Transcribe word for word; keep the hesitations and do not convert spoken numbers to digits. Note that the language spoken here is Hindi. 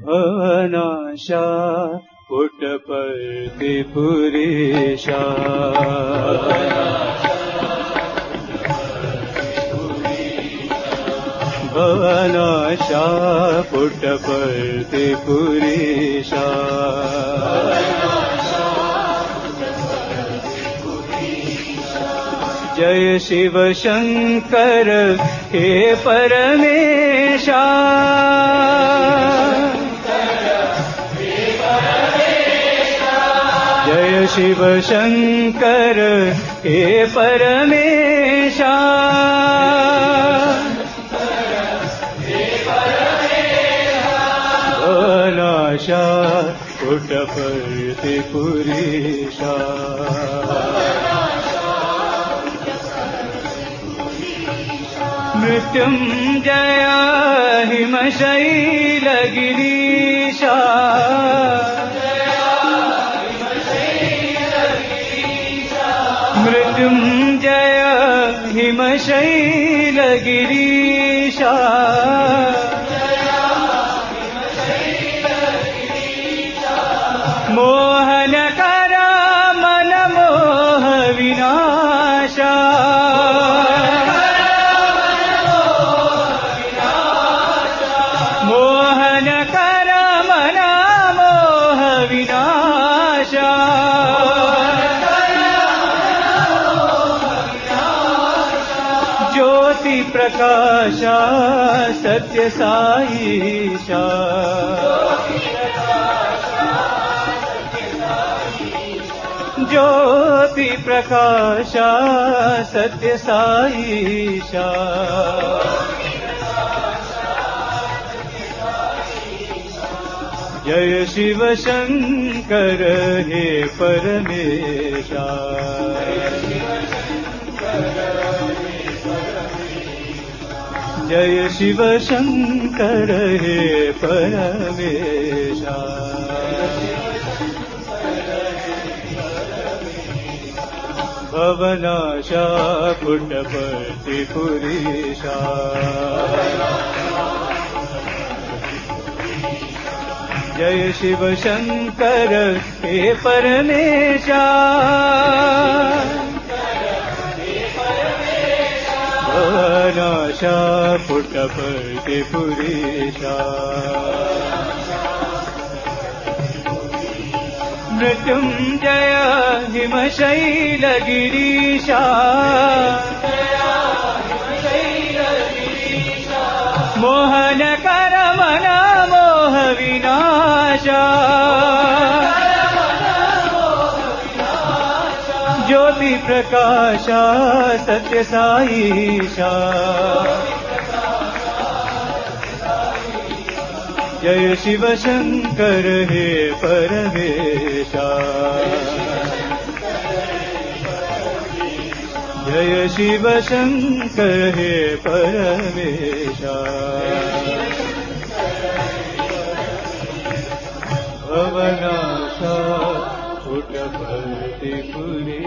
भवनाशा पुट्टपर्ति पुरीशा भवनाशा पुट्टपर्ति पुरीशा जय शिव शंकर हे परमेशा जय शिव शंकर हे परमेशा भवनाशा पुट्टपर्ति पुरीशा मृत्युंजय हिमशैलगिरीशा मृत्युंजय हिमशैलगिरीशा मोहनकर मन मोह विनाशा मोहनकर मन मोह विनाशा ज्योति प्रकाशा सत्य साईशा ज्योति प्रकाशा सत्य साईशा जय शिव शंकर हे परमेशा जय शिव शंकर हे परमेशा भवनाशा पुट्टपर्ति पुरीशा जय शिव शंकर हे परमेशा भवनाशा पुट्टपर्ति पुरीशा मृत्युंजय हिमशैलगिरीशा मोहनकर मन मोह विनाशा ज्योति प्रकाशा सत्य साईशा जय शिव शंकर हे परमेशा जय शिव शंकर हे परमेशा भवनाशा पुट्टपर्ति पुरीशा